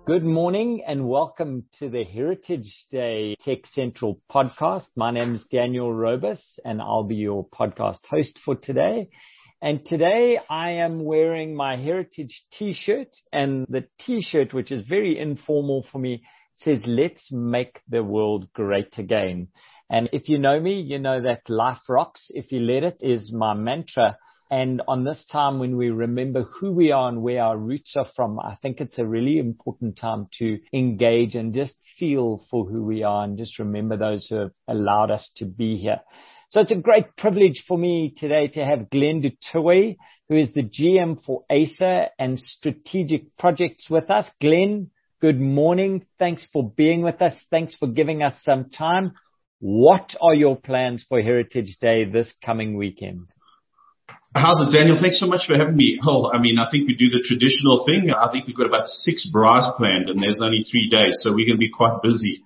Good morning and welcome to the Heritage Day Tech Central podcast. My name is Daniel Robus and I'll be your podcast host for today. And today I am wearing my Heritage t-shirt, and the t-shirt, which is very informal for me, says, "Let's make the world great again." And if you know me, you know that life rocks if you let it is my mantra. And on this time when we remember who we are and where our roots are from, I think it's a really important time to engage and just feel for who we are and just remember those who have allowed us to be here. So it's a great privilege for me today to have Glenn du Toit, who is the GM for Acer and Strategic Projects with us. Glenn, good morning. Thanks for being with us. Thanks for giving us some time. What are your plans for Heritage Day this coming weekend? How's it, Daniel? Thanks so much for having me. I think we do the traditional thing. I think we've got about 6 braais planned and there's only 3 days, so we're going to be quite busy.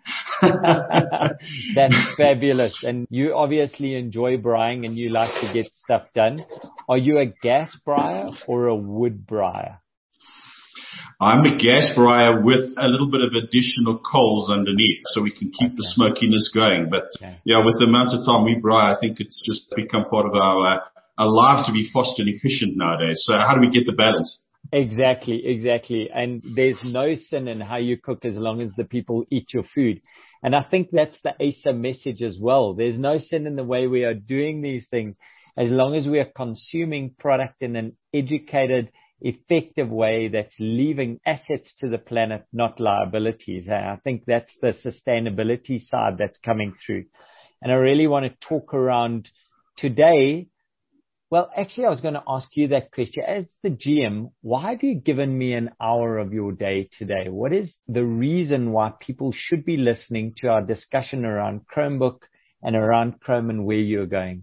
That's fabulous. And you obviously enjoy braaiing and you like to get stuff done. Are you a gas braaier or a wood braaier? I'm a gas braaier with a little bit of additional coals underneath so we can keep the smokiness going. But yeah, with the amount of time we braai, I think it's just become part of our lives to be fast and efficient nowadays. So how do we get the balance? Exactly. And there's no sin in how you cook as long as the people eat your food. And I think that's the Acer message as well. There's no sin in the way we are doing these things as long as we are consuming product in an educated, effective way that's leaving assets to the planet, not liabilities. I think that's the sustainability side that's coming through. And I really want to talk around today. Well, actually, I was going to ask you that question. As the GM, why have you given me an hour of your day today? What is the reason why people should be listening to our discussion around Chromebook and around Chrome and where you're going?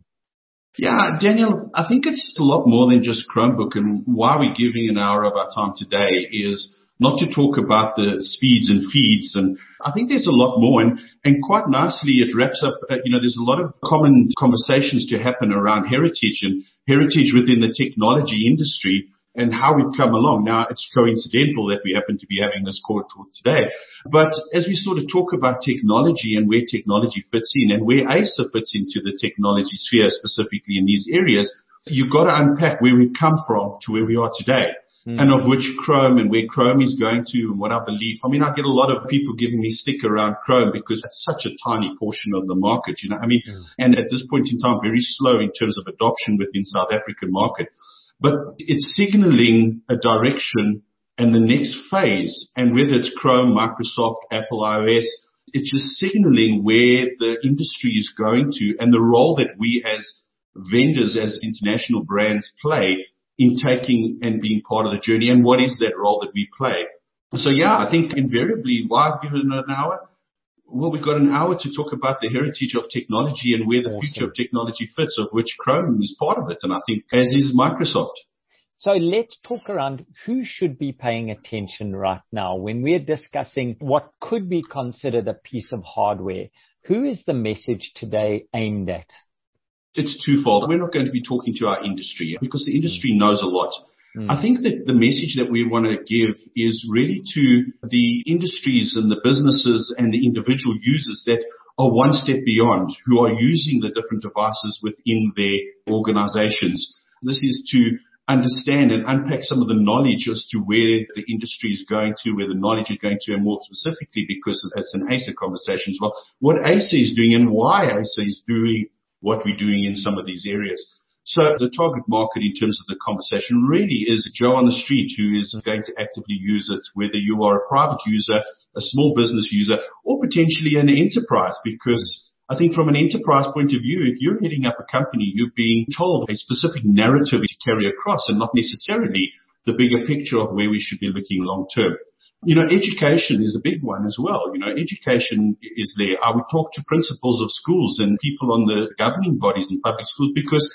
Yeah, Daniel, I think it's a lot more than just Chromebook. And why we're giving an hour of our time today is not to talk about the speeds and feeds. And I think there's a lot more. And quite nicely, it wraps up, there's a lot of common conversations to happen around heritage and heritage within the technology industry and how we've come along. Now, it's coincidental that we happen to be having this call talk today. But as we sort of talk about technology and where technology fits in and where Acer fits into the technology sphere, specifically in these areas, you've got to unpack where we've come from to where we are today. And of which Chrome and where Chrome is going to and what I believe. I get a lot of people giving me stick around Chrome because it's such a tiny portion of the market, and at this point in time, very slow in terms of adoption within South African market. But it's signaling a direction and the next phase. And whether it's Chrome, Microsoft, Apple, iOS, it's just signaling where the industry is going to and the role that we as vendors, as international brands play in taking and being part of the journey, and what is that role that we play. So yeah, I think invariably, why I've given it an hour? Well, we've got an hour to talk about the heritage of technology and where the future of technology fits, of which Chrome is part of it, and I think as is Microsoft. So let's talk around who should be paying attention right now when we're discussing what could be considered a piece of hardware. Who is the message today aimed at? It's twofold. We're not going to be talking to our industry because the industry knows a lot. I think that the message that we want to give is really to the industries and the businesses and the individual users that are one step beyond, who are using the different devices within their organizations. This is to understand and unpack some of the knowledge as to where the industry is going to, where the knowledge is going to, and more specifically, because it's an Acer conversation as well, what Acer is doing and why Acer is doing what we're doing in some of these areas. So the target market in terms of the conversation really is Joe on the street who is going to actively use it, whether you are a private user, a small business user, or potentially an enterprise, because I think from an enterprise point of view, if you're heading up a company, you're being told a specific narrative to carry across and not necessarily the bigger picture of where we should be looking long term. Education is a big one as well. Education is there. I would talk to principals of schools and people on the governing bodies in public schools because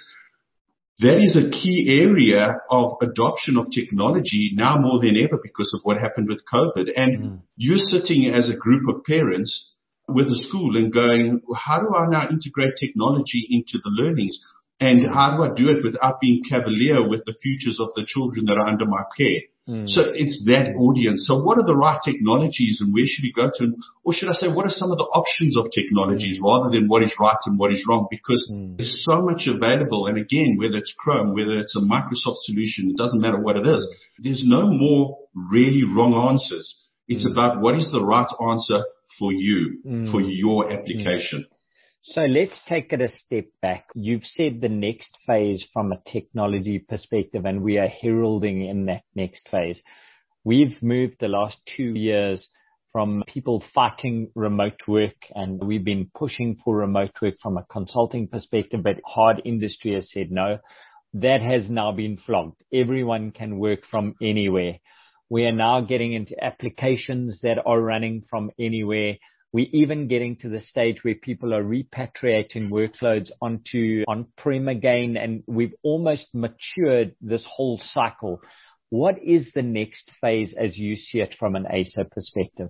that is a key area of adoption of technology now more than ever because of what happened with COVID. And you're sitting as a group of parents with a school and going, how do I now integrate technology into the learnings? And how do I do it without being cavalier with the futures of the children that are under my care? So it's that audience. So what are the right technologies and where should we go to? Or should I say, what are some of the options of technologies rather than what is right and what is wrong? Because there's so much available. And again, whether it's Chrome, whether it's a Microsoft solution, it doesn't matter what it is. There's no more really wrong answers. It's about what is the right answer for you, for your application. So let's take it a step back. You've said the next phase from a technology perspective, and we are heralding in that next phase. We've moved the last 2 years from people fighting remote work, and we've been pushing for remote work from a consulting perspective, but hard industry has said no. That has now been flogged. Everyone can work from anywhere. We are now getting into applications that are running from anywhere. We're even getting to the stage where people are repatriating workloads onto on-prem again, and we've almost matured this whole cycle. What is the next phase as you see it from an ASO perspective?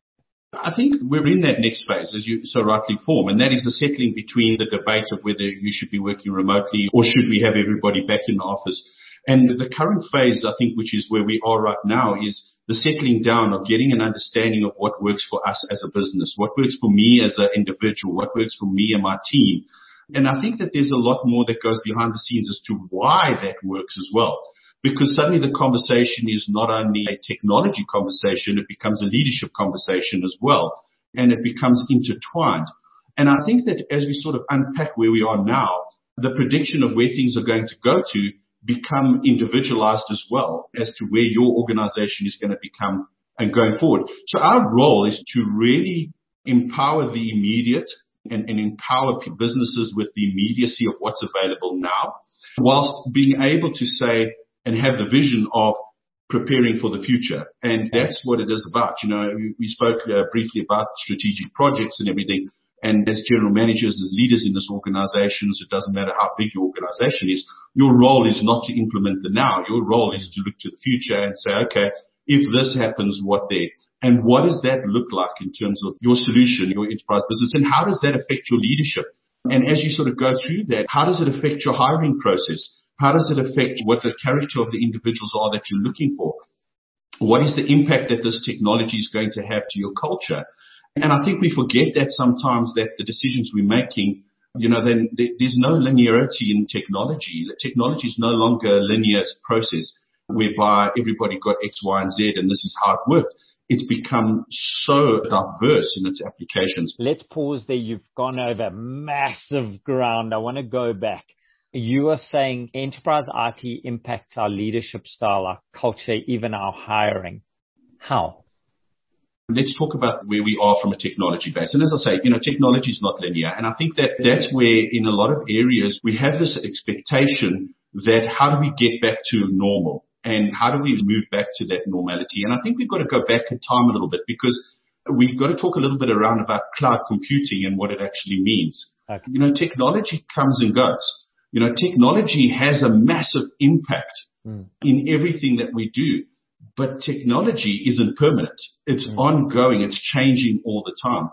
I think we're in that next phase, as you so rightly form, and that is the settling between the debate of whether you should be working remotely or should we have everybody back in the office. And the current phase, I think, which is where we are right now, is the settling down of getting an understanding of what works for us as a business, what works for me as an individual, what works for me and my team. And I think that there's a lot more that goes behind the scenes as to why that works as well. Because suddenly the conversation is not only a technology conversation, it becomes a leadership conversation as well. And it becomes intertwined. And I think that as we sort of unpack where we are now, the prediction of where things are going to go to become individualized as well as to where your organization is going to become and going forward. So our role is to really empower the immediate and empower businesses with the immediacy of what's available now, whilst being able to say and have the vision of preparing for the future. And that's what it is about. You know, we spoke briefly about strategic projects and everything. And as general managers, as leaders in this organization, it doesn't matter how big your organization is, your role is not to implement the now. Your role is to look to the future and say, okay, if this happens, what then? And what does that look like in terms of your solution, your enterprise business, and how does that affect your leadership? And as you sort of go through that, how does it affect your hiring process? How does it affect what the character of the individuals are that you're looking for? What is the impact that this technology is going to have to your culture? And I think we forget that sometimes that the decisions we're making, you know, then there's no linearity in technology. Technology is no longer a linear process whereby everybody got X, Y, and Z, and this is how it worked. It's become so diverse in its applications. Let's pause there. You've gone over massive ground. I want to go back. You are saying enterprise IT impacts our leadership style, our culture, even our hiring. How? Let's talk about where we are from a technology base. And as I say, you know, technology is not linear. And I think that that's where in a lot of areas we have this expectation that how do we get back to normal and how do we move back to that normality? And I think we've got to go back in time a little bit because we've got to talk a little bit around about cloud computing and what it actually means. Okay. You know, technology comes and goes. You know, technology has a massive impact in everything that we do. But technology isn't permanent. It's ongoing. It's changing all the time.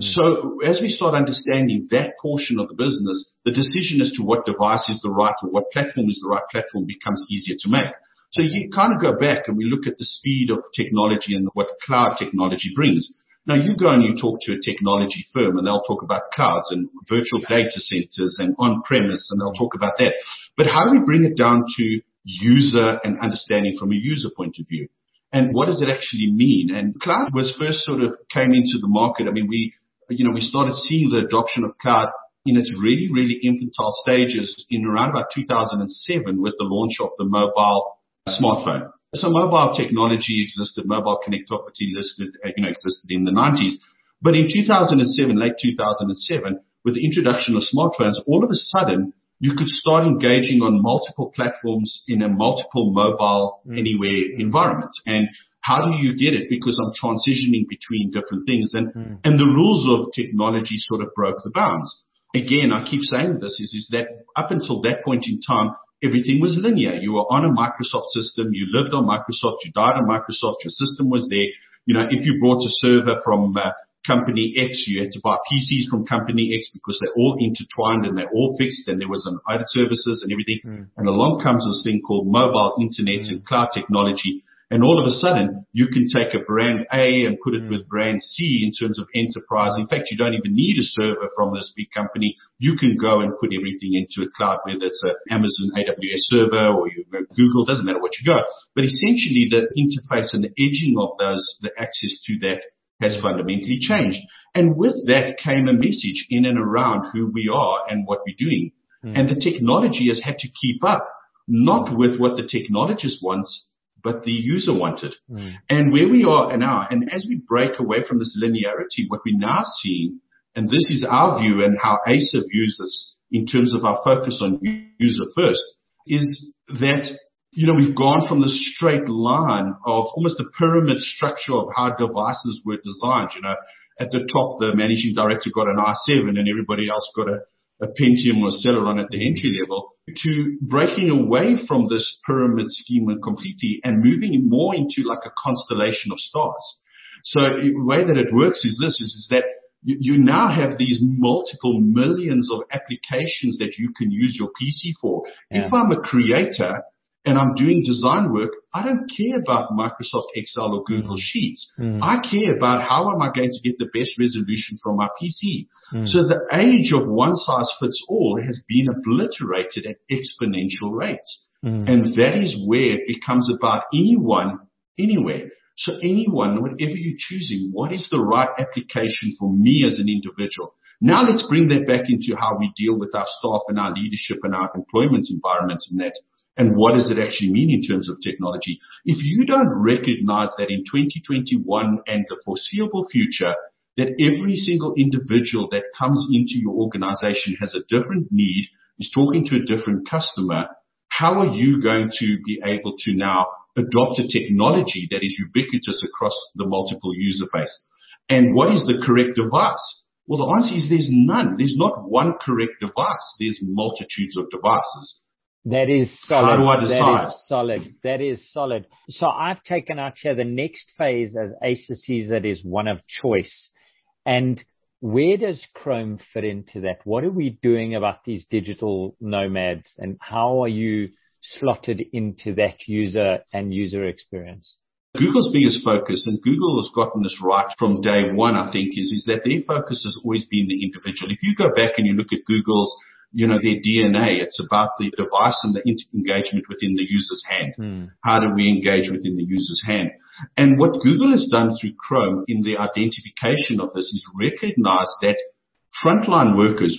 So as we start understanding that portion of the business, the decision as to what device is the right or what platform is the right platform becomes easier to make. So you kind of go back and we look at the speed of technology and what cloud technology brings. Now you go and you talk to a technology firm and they'll talk about clouds and virtual data centers and on-premise and they'll talk about that. But how do we bring it down to user and understanding from a user point of view? And what does it actually mean? And cloud was first sort of came into the market. I mean, we started seeing the adoption of cloud in its really, really infantile stages in around about 2007 with the launch of the mobile smartphone. So mobile technology existed, mobile connectivity existed in the 90s. But in 2007, late 2007, with the introduction of smartphones, all of a sudden, you could start engaging on multiple platforms in a multiple mobile anywhere environment. And how do you get it? Because I'm transitioning between different things. And the rules of technology sort of broke the bounds. Again, I keep saying this is that up until that point in time, everything was linear. You were on a Microsoft system. You lived on Microsoft. You died on Microsoft. Your system was there. You know, if you brought a server from company X, you had to buy PCs from company X because they're all intertwined and they're all fixed and there was an added services and everything. And along comes this thing called mobile internet and cloud technology. And all of a sudden, you can take a brand A and put it with brand C in terms of enterprise. In fact, you don't even need a server from this big company. You can go and put everything into a cloud, whether it's an Amazon AWS server or you go Google, doesn't matter what you go. But essentially, the interface and the edging of those, the access to that has fundamentally changed. And with that came a message in and around who we are and what we're doing. And the technology has had to keep up, not with what the technologist wants, but the user wanted. And where we are now, and as we break away from this linearity, what we're now seeing, and this is our view and how Acer views this in terms of our focus on user first, is that, we've gone from the straight line of almost a pyramid structure of how devices were designed. At the top, the managing director got an i7 and everybody else got a Pentium or Celeron at the entry level, to breaking away from this pyramid schema completely and moving more into like a constellation of stars. So the way that it works is this, is that you now have these multiple millions of applications that you can use your PC for. Yeah. If I'm a creator and I'm doing design work, I don't care about Microsoft Excel or Google Sheets. I care about how am I going to get the best resolution from my PC. So the age of one size fits all has been obliterated at exponential rates. And that is where it becomes about anyone, anywhere. So anyone, whatever you're choosing, what is the right application for me as an individual? Now let's bring that back into how we deal with our staff and our leadership and our employment environment and that. And what does it actually mean in terms of technology? If you don't recognize that in 2021 and the foreseeable future, that every single individual that comes into your organization has a different need, is talking to a different customer, how are you going to be able to now adopt a technology that is ubiquitous across the multiple user face? And what is the correct device? Well, the answer is there's none. There's not one correct device. There's multitudes of devices. That is solid. How do I decide? That is solid. So I've taken out here the next phase as Acer sees it is one of choice. And where does Chrome fit into that? What are we doing about these digital nomads and how are you slotted into that user and user experience? Google's biggest focus, and Google has gotten this right from day one, I think, is that their focus has always been the individual. If you go back and you look at Google's their DNA. It's about the device and the engagement within the user's hand. How do we engage within the user's hand? And what Google has done through Chrome in the identification of this is recognize that frontline workers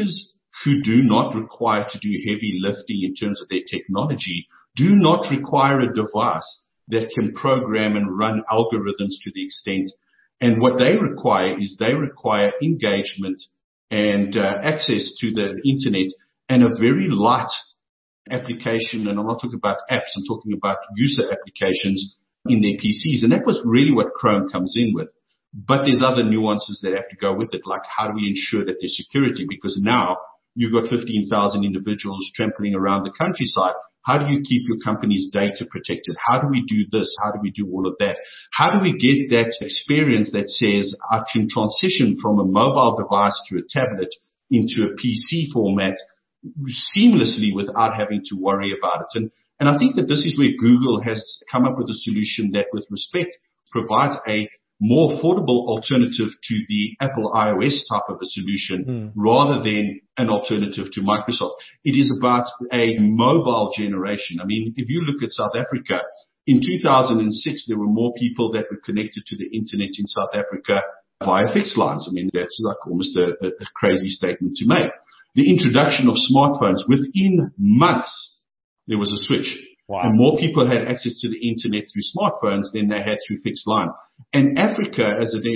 who do not require to do heavy lifting in terms of their technology, do not require a device that can program and run algorithms to the extent. And what they require is they require engagement and access to the internet and a very light application. And I'm not talking about apps, I'm talking about user applications in their PCs. And that was really what Chrome comes in with. But there's other nuances that have to go with it, like how do we ensure that there's security? Because now you've got 15,000 individuals trampling around the countryside. How do you keep your company's data protected? How do we do this? How do we do all of that? How do we get that experience that says I can transition from a mobile device to a tablet into a PC format seamlessly without having to worry about it? And I think that this is where Google has come up with a solution that, with respect, provides a more affordable alternative to the Apple iOS type of a solution rather than an alternative to Microsoft. It is about a mobile generation. I mean, if you look at South Africa, in 2006, there were more people that were connected to the internet in South Africa via fixed lines. I mean, that's like almost a crazy statement to make. The introduction of smartphones, within months, there was a switch. Wow. And more people had access to the internet through smartphones than they had through fixed line. And Africa,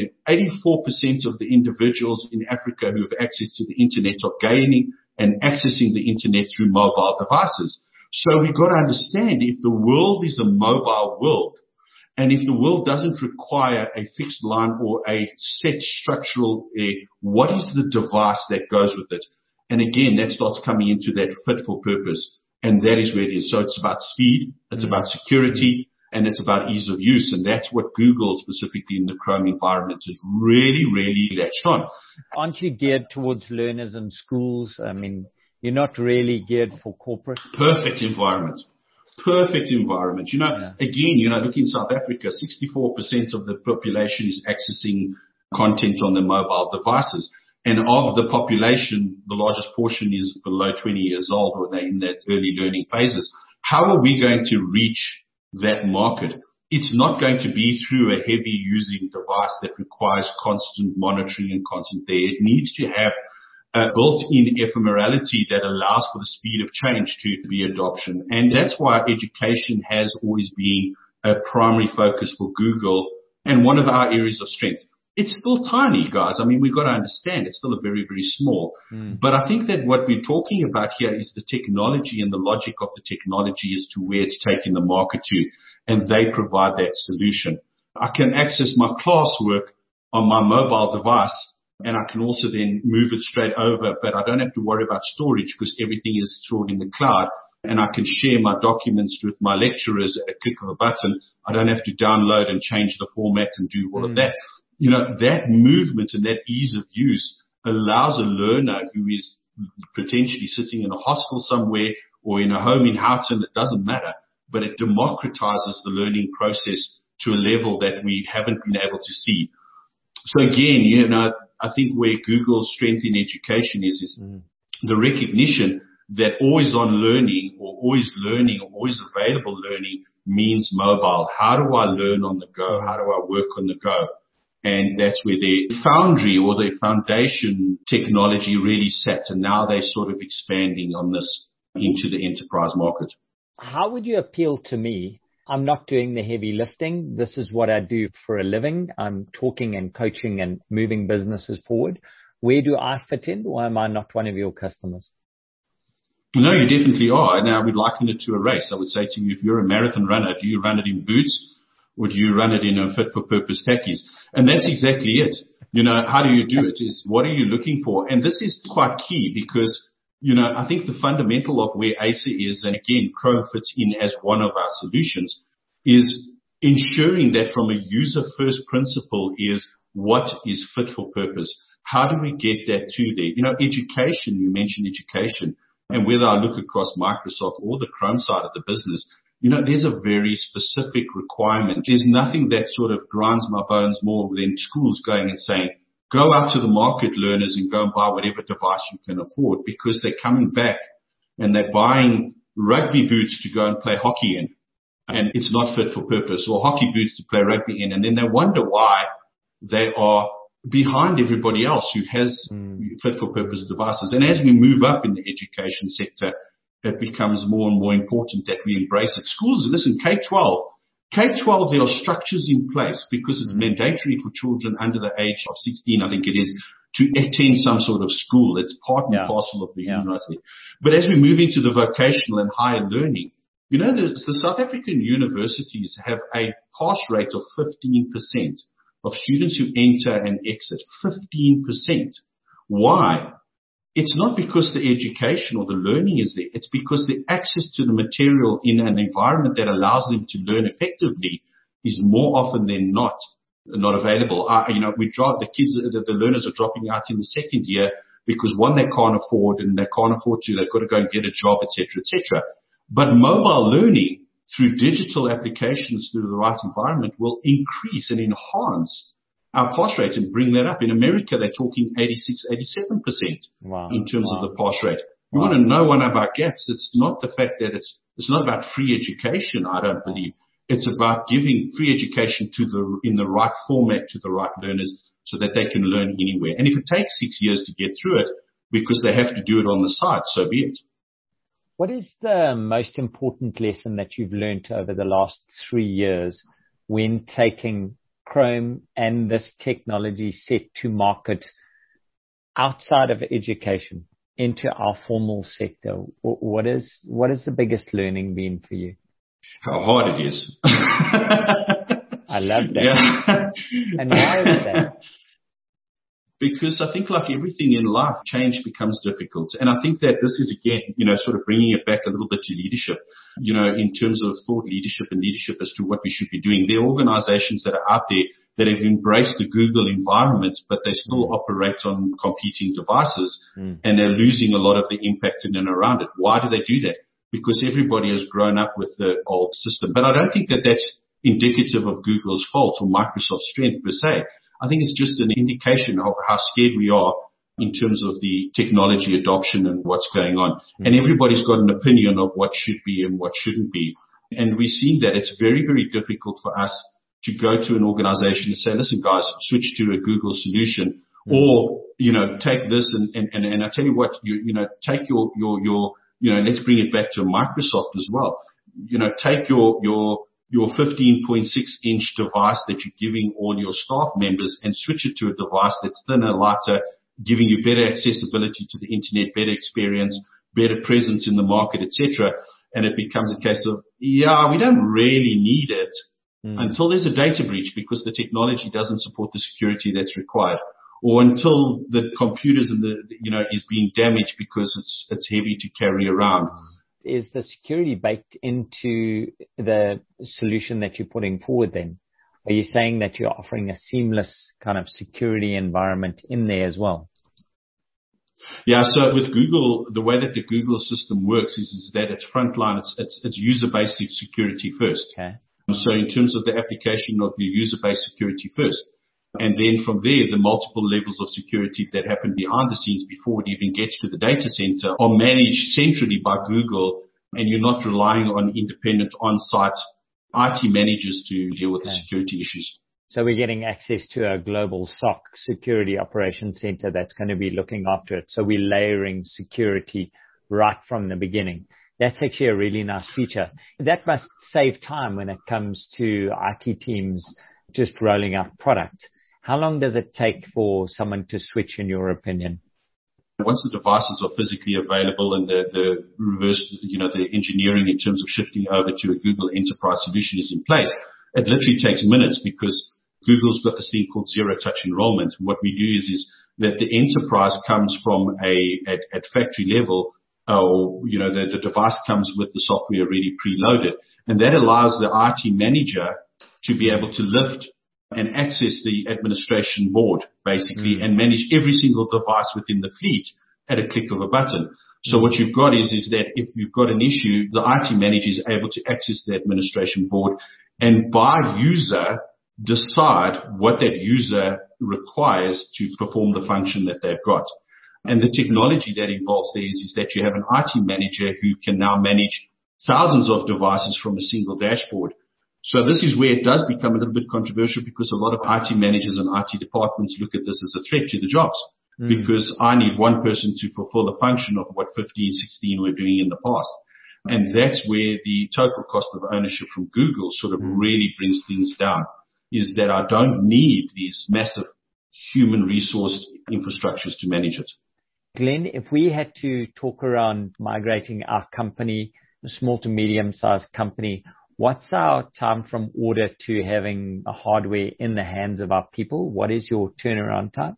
84% of the individuals in Africa who have access to the internet are gaining and accessing the internet through mobile devices. So we've got to understand, if the world is a mobile world, and if the world doesn't require a fixed line or a set structural, what is the device that goes with it? And again, that starts coming into that fit for purpose. And that is where it is. So it's about speed, it's about security, and it's about ease of use. And that's what Google, specifically in the Chrome environment, is really, really latched on. Aren't you geared towards learners and schools? I mean, you're not really geared for corporate. Perfect environment. perfect environment. Again, look in South Africa, 64% of the population is accessing content on their mobile devices. And of the population, the largest portion is below 20 years old, or they're in that early learning phases. How are we going to reach that market? It's not going to be through a heavy using device that requires constant monitoring and constant there. It needs to have a built-in ephemerality that allows for the speed of change to be adoption. And that's why education has always been a primary focus for Google and one of our areas of strength. It's still tiny, guys. I mean, we've got to understand it's still a very, very small. But I think that what we're talking about here is the technology and the logic of the technology as to where it's taking the market to. And they provide that solution. I can access my classwork on my mobile device, and I can also then move it straight over, but I don't have to worry about storage because everything is stored in the cloud. And I can share my documents with my lecturers at a click of a button. I don't have to download and change the format and do all of that. That movement and that ease of use allows a learner who is potentially sitting in a hostel somewhere or in a home in Houghton, it doesn't matter, but it democratizes the learning process to a level that we haven't been able to see. So again, I think where Google's strength in education is the recognition that always on learning or always available learning means mobile. How do I learn on the go? How do I work on the go? And that's where the foundry or the foundation technology really sat. And now they're sort of expanding on this into the enterprise market. How would you appeal to me? I'm not doing the heavy lifting. This is what I do for a living. I'm talking and coaching and moving businesses forward. Where do I fit in? Why am I not one of your customers? No, you definitely are. Now, I would liken it to a race. I would say to you, if you're a marathon runner, do you run it in boots or do you run it in a fit-for-purpose tackies? And that's exactly it. How do you do it? Is what are you looking for? And this is quite key because I think the fundamental of where ACER is, and again, Chrome fits in as one of our solutions, is ensuring that from a user-first principle is what is fit for purpose. How do we get that to there? Education, you mentioned education, and whether I look across Microsoft or the Chrome side of the business, there's a very specific requirement. There's nothing that sort of grinds my bones more than schools going and saying, go out to the market, learners, and go and buy whatever device you can afford, because they're coming back and they're buying rugby boots to go and play hockey in, and it's not fit for purpose, or hockey boots to play rugby in, and then they wonder why they are behind everybody else who has fit for purpose devices. And as we move up in the education sector, it becomes more and more important that we embrace it. Schools, listen, K-12, there are structures in place because it's mandatory for children under the age of 16, I think it is, to attend some sort of school. It's part and parcel of the university. But as we move into the vocational and higher learning, the South African universities have a pass rate of 15% of students who enter and exit. 15%. Why? It's not because the education or the learning is there. It's because the access to the material in an environment that allows them to learn effectively is more often than not available. The learners are dropping out in the second year because one, they can't afford, and they can't afford to, they've got to go and get a job, etc., etc. But mobile learning through digital applications through the right environment will increase and enhance our pass rate and bring that up. In America, they're talking 86, 87% in terms of the pass rate. You want to know one of our gaps. It's not the fact that it's not about free education, I don't believe. It's about giving free education in the right format to the right learners so that they can learn anywhere. And if it takes 6 years to get through it because they have to do it on the side, so be it. What is the most important lesson that you've learned over the last 3 years when taking Chrome and this technology set to market outside of education into our formal sector? What is the biggest learning been for you? How hard it is. I love that. Yeah. And why is that? Because I think, like everything in life, change becomes difficult. And I think that this is, again, sort of bringing it back a little bit to leadership, in terms of thought leadership and leadership as to what we should be doing. There are organizations that are out there that have embraced the Google environment, but they still operate on competing devices, and they're losing a lot of the impact in and around it. Why do they do that? because everybody has grown up with the old system. But I don't think that that's indicative of Google's fault or Microsoft's strength per se. I think it's just an indication of how scared we are in terms of the technology adoption and what's going on. And everybody's got an opinion of what should be and what shouldn't be. And we've seen that it's very, very difficult for us to go to an organization and say, listen, guys, switch to a Google solution, or, take this and I tell you what, take your, let's bring it back to Microsoft as well. Take your 15.6-inch device that you're giving all your staff members and switch it to a device that's thinner, lighter, giving you better accessibility to the internet, better experience, better presence in the market, etc. And it becomes a case of, we don't really need it until there's a data breach because the technology doesn't support the security that's required, or until the computers and is being damaged because it's heavy to carry around. Is the security baked into the solution that you're putting forward then? Are you saying that you're offering a seamless kind of security environment in there as well? Yeah, so with Google, the way that the Google system works is that it's frontline, it's user-based security first. Okay. So in terms of the application of your user-based security first, and then from there, the multiple levels of security that happen behind the scenes before it even gets to the data center are managed centrally by Google, and you're not relying on independent on-site IT managers to deal with the security issues. So we're getting access to a global SOC, Security Operations Center, that's going to be looking after it. So we're layering security right from the beginning. That's actually a really nice feature. That must save time when it comes to IT teams just rolling out product. How long does it take for someone to switch, in your opinion? Once the devices are physically available and the reverse, the engineering in terms of shifting over to a Google Enterprise solution is in place, it literally takes minutes because Google's got this thing called zero-touch enrollment. What we do is that the enterprise comes from at factory level, the device comes with the software already preloaded, and that allows the IT manager to be able to lift and access the administration board, basically, and manage every single device within the fleet at a click of a button. So what you've got is that if you've got an issue, the IT manager is able to access the administration board and by user decide what that user requires to perform the function that they've got. And the technology that involves there is that you have an IT manager who can now manage thousands of devices from a single dashboard. So this is where it does become a little bit controversial because a lot of IT managers and IT departments look at this as a threat to the jobs because I need one person to fulfill the function of what 15, 16 were doing in the past. And that's where the total cost of ownership from Google sort of really brings things down, is that I don't need these massive human resource infrastructures to manage it. Glenn, if we had to talk around migrating our company, a small to medium-sized company, what's our time from order to having a hardware in the hands of our people? What is your turnaround time?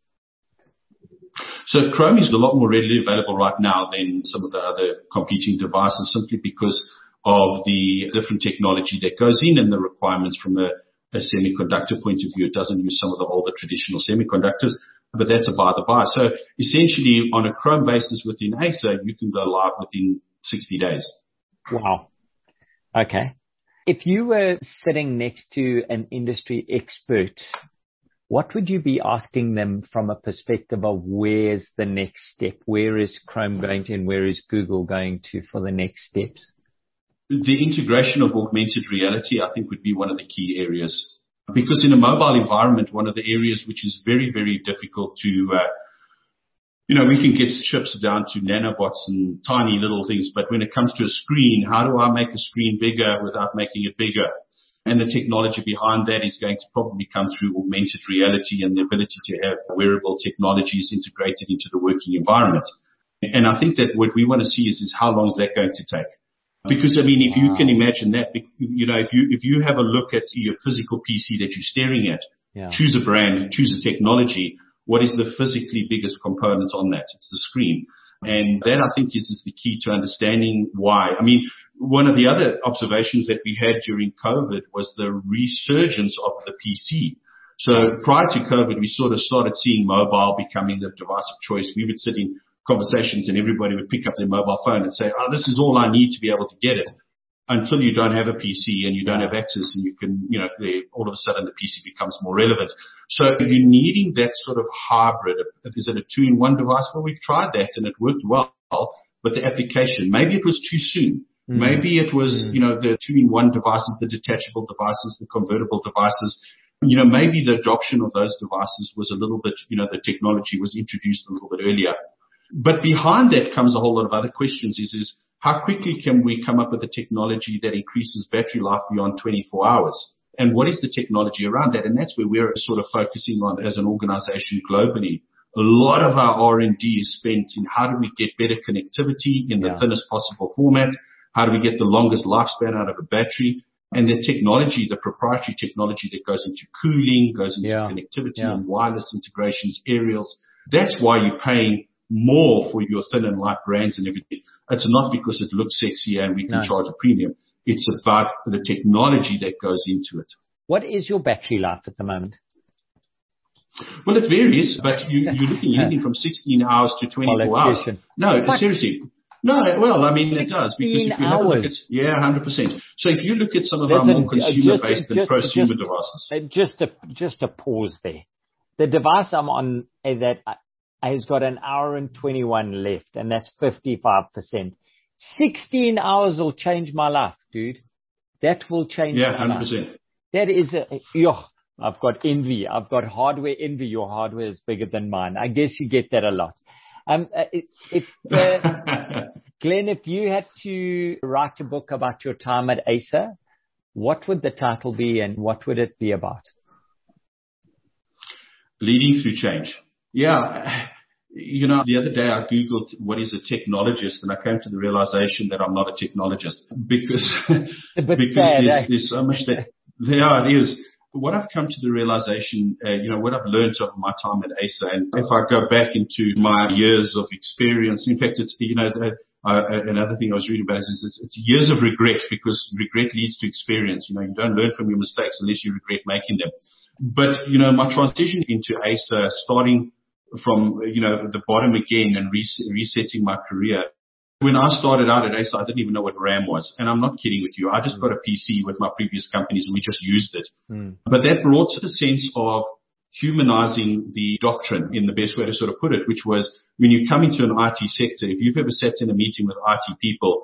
So Chrome is a lot more readily available right now than some of the other competing devices simply because of the different technology that goes in and the requirements from a semiconductor point of view. It doesn't use some of the older traditional semiconductors, but that's a by the by. So essentially on a Chrome basis within Acer, you can go live within 60 days. Wow. Okay. If you were sitting next to an industry expert, what would you be asking them from a perspective of where's the next step? Where is Chrome going to and where is Google going to for the next steps? The integration of augmented reality, I think, would be one of the key areas. Because in a mobile environment, one of the areas which is very, very difficult to, we can get chips down to nanobots and tiny little things, but when it comes to a screen, how do I make a screen bigger without making it bigger? And the technology behind that is going to probably come through augmented reality and the ability to have wearable technologies integrated into the working environment. And I think that what we want to see is how long is that going to take? Because, if you can imagine that, if you have a look at your physical PC that you're staring at, choose a brand, choose a technology, what is the physically biggest component on that? It's the screen. And that, I think, is the key to understanding why. One of the other observations that we had during COVID was the resurgence of the PC. So prior to COVID, we sort of started seeing mobile becoming the device of choice. We would sit in conversations and everybody would pick up their mobile phone and say, oh, this is all I need to be able to get it. Until you don't have a PC and you don't have access and you can, all of a sudden the PC becomes more relevant. So you're needing that sort of hybrid. Is it a 2-in-1 device? Well, we've tried that and it worked well, but the application, maybe it was too soon. Maybe it was, the 2-in-1 devices, the detachable devices, the convertible devices. Maybe the adoption of those devices was a little bit, the technology was introduced a little bit earlier. But behind that comes a whole lot of other questions is how quickly can we come up with a technology that increases battery life beyond 24 hours? And what is the technology around that? And that's where we're sort of focusing on as an organization globally. A lot of our R&D is spent in how do we get better connectivity in the thinnest possible format? How do we get the longest lifespan out of a battery? And the technology, the proprietary technology that goes into cooling, goes into connectivity and wireless integrations, aerials. That's why you're paying more for your thin and light brands and everything. It's not because it looks sexy and we can charge a premium. It's about the technology that goes into it. What is your battery life at the moment? Well, it varies, but you're looking anything from 16 hours to 24 hours. No, seriously. No, well, I mean, it does. Because if you have a look at, 100%. So if you look at some of our more consumer-based and prosumer devices. Just a pause there. The device I'm on that has got an hour and 21 left, and that's 55%. 16 hours will change my life, dude. That will change my life. 100%. That is I've got envy. I've got hardware envy. Your hardware is bigger than mine. I guess you get that a lot. Glenn, if you had to write a book about your time at Acer, what would the title be and what would it be about? Leading through change. Yeah. The other day I Googled what is a technologist and I came to the realization that I'm not a technologist because there's so much that, it is. What I've come to the realization, what I've learned over my time at Acer, and if I go back into my years of experience, in fact, it's, another thing I was reading about is it's years of regret because regret leads to experience. You don't learn from your mistakes unless you regret making them. But, my transition into Acer, starting from, the bottom again and resetting my career. When I started out at Acer, I didn't even know what RAM was. And I'm not kidding with you. I just got a PC with my previous companies and we just used it. But that brought a sense of humanizing the doctrine in the best way to sort of put it, which was when you come into an IT sector, if you've ever sat in a meeting with IT people,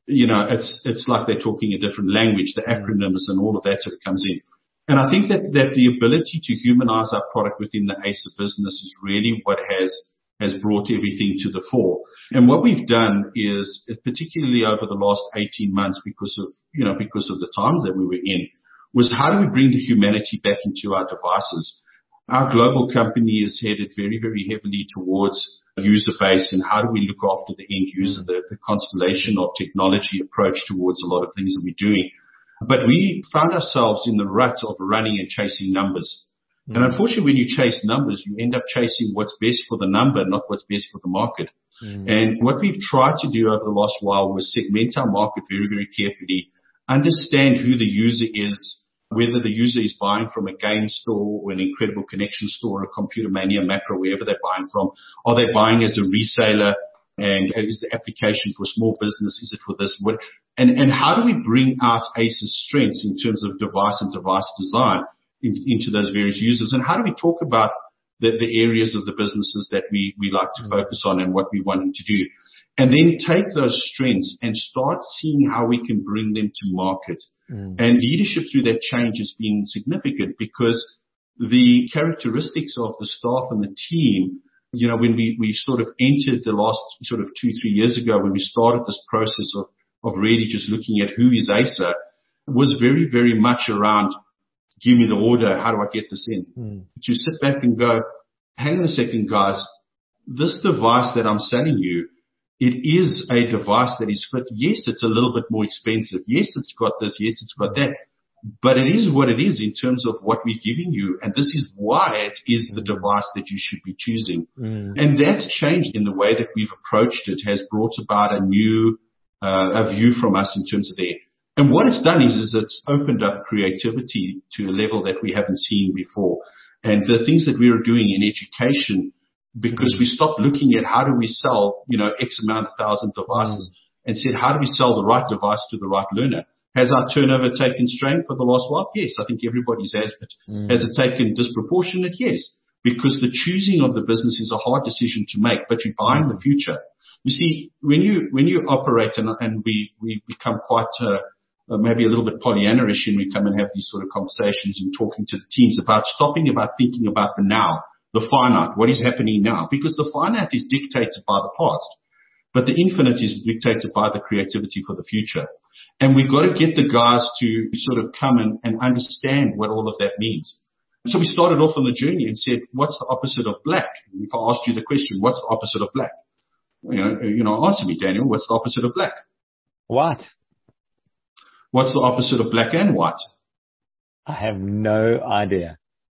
it's like they're talking a different language, the acronyms and all of that sort of comes in. And I think that the ability to humanize our product within the Acer business is really what has brought everything to the fore. And what we've done is, particularly over the last 18 months, because of the times that we were in, was how do we bring the humanity back into our devices? Our global company is headed very, very heavily towards user base and how do we look after the end user, the constellation of technology approach towards a lot of things that we're doing. But we found ourselves in the rut of running and chasing numbers. And unfortunately, when you chase numbers, you end up chasing what's best for the number, not what's best for the market. And what we've tried to do over the last while was segment our market very, very carefully, understand who the user is, whether the user is buying from a game store or an Incredible Connection store or a Computer Mania Macro, wherever they're buying from. Are they buying as a reseller? And is the application for small business? Is it for this? And how do we bring out Acer's strengths in terms of device and device design into those various users? And how do we talk about the areas of the businesses that we like to focus on and what we want to do? And then take those strengths and start seeing how we can bring them to market. And leadership through that change has been significant because the characteristics of the staff and the team, when we sort of entered the last sort of 2-3 years ago, when we started this process of really just looking at who is Acer, was very, very much around, give me the order, how do I get this in? To sit back and go, hang on a second, guys, this device that I'm selling you, it is a device that is fit. Yes, it's a little bit more expensive. Yes, it's got this. Yes, it's got that. But it is what it is in terms of what we're giving you. And this is why it is the device that you should be choosing. And that change in the way that we've approached it has brought about a new a view from us in terms of there. And what it's done is it's opened up creativity to a level that we haven't seen before. And the things that we are doing in education, because we stopped looking at how do we sell, X amount of thousand devices and said, how do we sell the right device to the right learner? Has our turnover taken strain for the last while? Yes, I think everybody's has, but has it taken disproportionate? Yes, because the choosing of the business is a hard decision to make, but you're buying the future. You see, when you operate and we become quite, maybe a little bit Pollyanna-ish and we come and have these sort of conversations and talking to the teams about thinking about the now, the finite, what is happening now, because the finite is dictated by the past, but the infinite is dictated by the creativity for the future. And we've got to get the guys to sort of come and understand what all of that means. So we started off on the journey and said, what's the opposite of black? If I asked you the question, what's the opposite of black? Answer me, Daniel, what's the opposite of black? White. What's the opposite of black and white? I have no idea.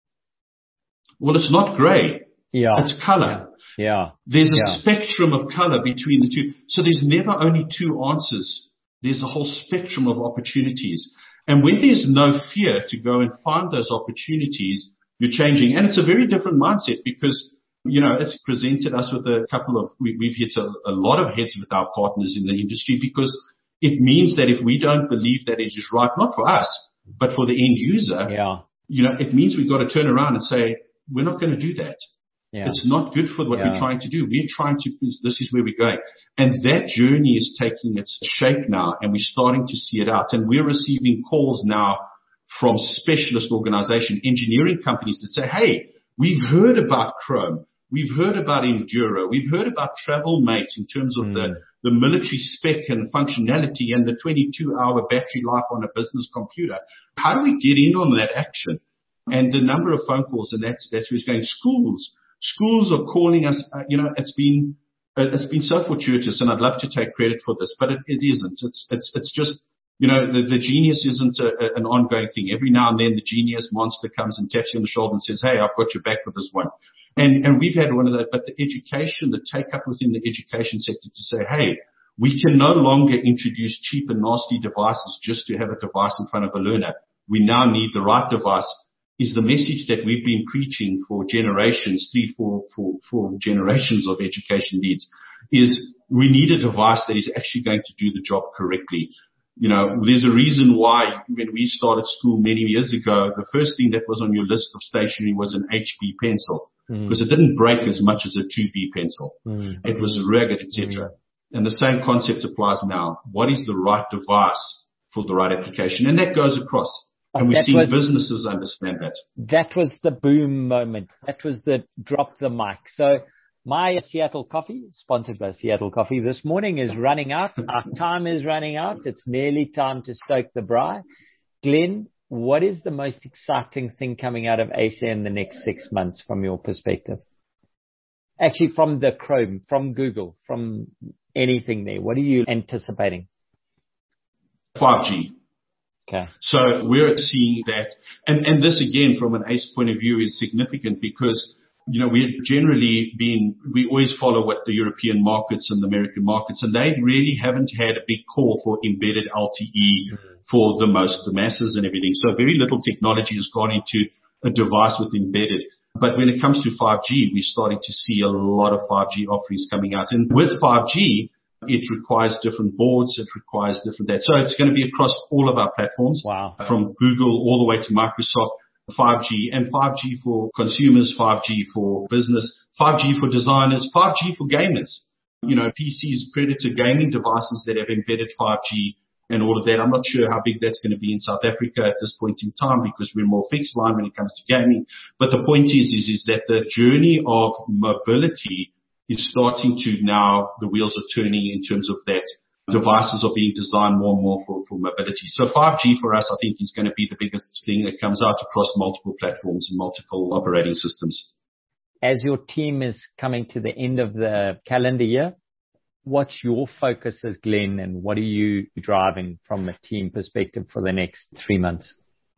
Well, it's not gray. Yeah. It's color. Yeah. There's a spectrum of color between the two. So there's never only two answers. There's a whole spectrum of opportunities. And when there's no fear to go and find those opportunities, you're changing. And it's a very different mindset because, it's presented us with a couple of, we've hit a lot of heads with our partners in the industry because it means that if we don't believe that it is right, not for us, but for the end user, it means we've got to turn around and say, we're not going to do that. Yeah. It's not good for what we're trying to do. This is where we're going. And that journey is taking its shape now, and we're starting to see it out. And we're receiving calls now from specialist organization, engineering companies that say, hey, we've heard about Chrome. We've heard about Enduro. We've heard about TravelMate in terms of the military spec and functionality and the 22-hour battery life on a business computer. How do we get in on that action? And the number of phone calls, and that's where it's going. Schools are calling us. It's been so fortuitous, and I'd love to take credit for this, but it isn't. It's just, the genius isn't an ongoing thing. Every now and then the genius monster comes and taps you on the shoulder and says, hey, I've got your back for this one. And we've had one of those, but the take up within the education sector to say, hey, we can no longer introduce cheap and nasty devices just to have a device in front of a learner. We now need the right device. Is the message that we've been preaching for generations, 4 generations of education leads, is we need a device that is actually going to do the job correctly. There's a reason why when we started school many years ago, the first thing that was on your list of stationery was an HB pencil, because it didn't break as much as a 2B pencil. It was rugged, etc. And the same concept applies now. What is the right device for the right application? And that goes across. And we've seen businesses understand that. That was the boom moment. That was the drop the mic. So my Seattle Coffee, sponsored by Seattle Coffee, this morning is running out. Our time is running out. It's nearly time to stoke the braai. Glenn, what is the most exciting thing coming out of Acer in the next 6 months from your perspective? Actually, from the Chrome, from Google, from anything there. What are you anticipating? 5G. Okay. So we're seeing that, and this again from an ACE point of view is significant because, we've generally we always follow what the European markets and the American markets, and they really haven't had a big call for embedded LTE for the masses and everything. So very little technology has gone into a device with embedded. But when it comes to 5G, we're starting to see a lot of 5G offerings coming out. And with 5G, it requires different boards. It requires different that. So it's going to be across all of our platforms. Wow. From Google all the way to Microsoft, 5G, and 5G for consumers, 5G for business, 5G for designers, 5G for gamers. PCs, Predator gaming devices that have embedded 5G and all of that. I'm not sure how big that's going to be in South Africa at this point in time because we're more fixed line when it comes to gaming. But the point is that the journey of mobility is starting to now, the wheels are turning in terms of that. Devices are being designed more and more for mobility. So 5G for us, I think, is going to be the biggest thing that comes out across multiple platforms and multiple operating systems. As your team is coming to the end of the calendar year, what's your focus as Glenn, and what are you driving from a team perspective for the next 3 months?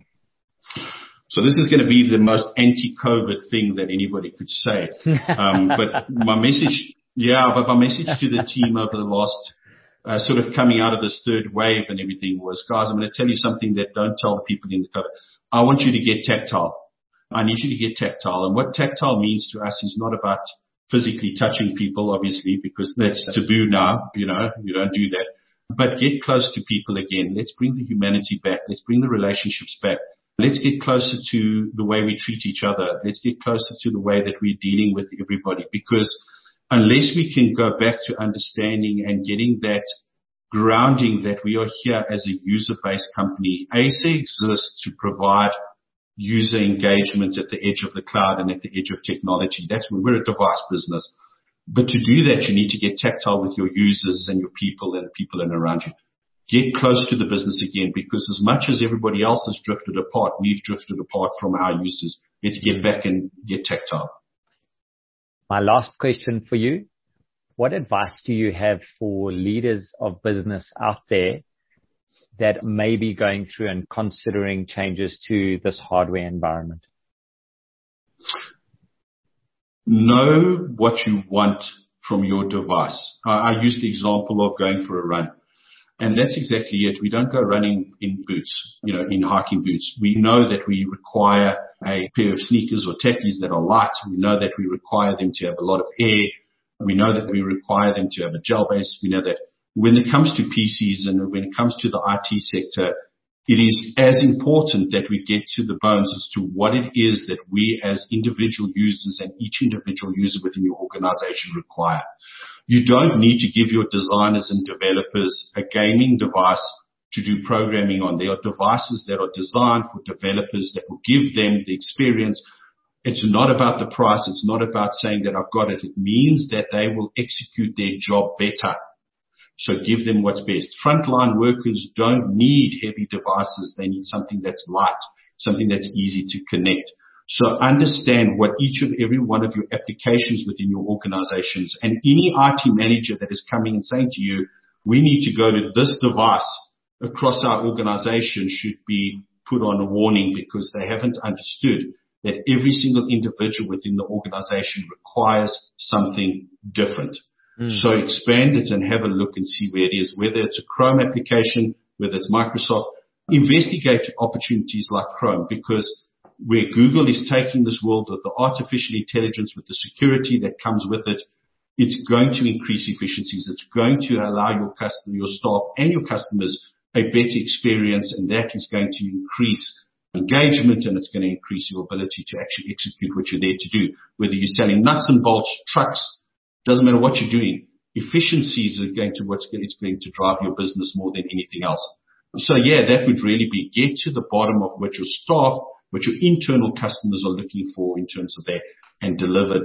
So this is going to be the most anti-COVID thing that anybody could say. But my message to the team over the last sort of coming out of this third wave and everything was, guys, I'm going to tell you something that don't tell the people in the COVID. I want you to get tactile. I need you to get tactile. And what tactile means to us is not about physically touching people, obviously, because that's taboo now. You don't do that. But get close to people again. Let's bring the humanity back. Let's bring the relationships back. Let's get closer to the way we treat each other. Let's get closer to the way that we're dealing with everybody. Because unless we can go back to understanding and getting that grounding that we are here as a user-based company, ASA exists to provide user engagement at the edge of the cloud and at the edge of technology. That's where we're a device business. But to do that, you need to get tactile with your users and your people and the people in around you. Get close to the business again, because as much as everybody else has drifted apart, we've drifted apart from our users. Let's get back and get tactile. My last question for you. What advice do you have for leaders of business out there that may be going through and considering changes to this hardware environment? Know what you want from your device. I use the example of going for a run. And that's exactly it. We don't go running in boots, in hiking boots. We know that we require a pair of sneakers or tackies that are light. We know that we require them to have a lot of air. We know that we require them to have a gel base. We know that when it comes to PCs and when it comes to the IT sector, it is as important that we get to the bones as to what it is that we as individual users and each individual user within your organization require. You don't need to give your designers and developers a gaming device to do programming on. There are devices that are designed for developers that will give them the experience. It's not about the price. It's not about saying that I've got it. It means that they will execute their job better. So give them what's best. Frontline workers don't need heavy devices. They need something that's light, something that's easy to connect. So understand what each of every one of your applications within your organizations and any IT manager that is coming and saying to you, we need to go to this device across our organization should be put on a warning, because they haven't understood that every single individual within the organization requires something different. So expand it and have a look and see where it is, whether it's a Chrome application, whether it's Microsoft. Investigate opportunities like Chrome, because where Google is taking this world with the artificial intelligence, with the security that comes with it, it's going to increase efficiencies. It's going to allow your staff and your customers a better experience, and that is going to increase engagement, and it's going to increase your ability to actually execute what you're there to do. Whether you're selling nuts and bolts, trucks, doesn't matter what you're doing. Efficiencies are going to it's going to drive your business more than anything else. So yeah, that would really be get to the bottom of what your staff, what your internal customers are looking for in terms of that, and deliver.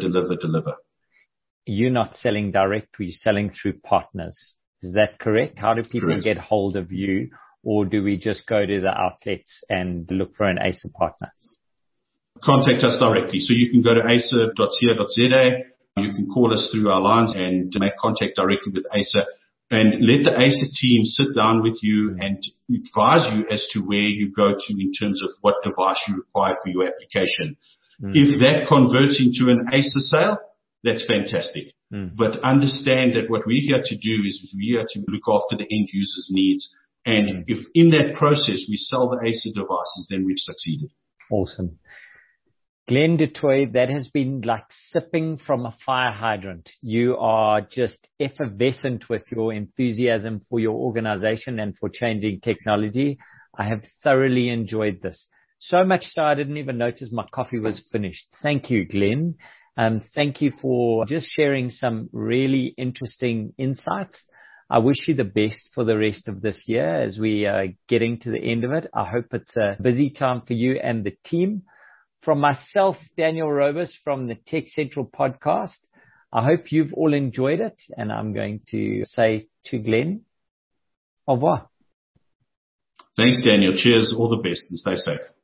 You're not selling direct, you're selling through partners. Is that correct? How do people Correct. get hold of you, or do we just go to the outlets and look for an ASA partner? Contact us directly. So you can go to asa.co.za. You can call us through our lines and make contact directly with ASA, and let the ASA team sit down with you and advise you as to where you go to in terms of what device you require for your application. If that converts into an ASA sale, that's fantastic. But understand that what we're here to do is we're here to look after the end user's needs. And if in that process we sell the ASA devices, then we've succeeded. Awesome. Glenn du Toit, that has been like sipping from a fire hydrant. You are just effervescent with your enthusiasm for your organization and for changing technology. I have thoroughly enjoyed this. So much so I didn't even notice my coffee was finished. Thank you, Glenn. Thank you for just sharing some really interesting insights. I wish you the best for the rest of this year as we are getting to the end of it. I hope it's a busy time for you and the team. From myself, Daniel Robus from the Tech Central podcast, I hope you've all enjoyed it, and I'm going to say to Glenn, au revoir. Thanks, Daniel. Cheers. All the best and stay safe.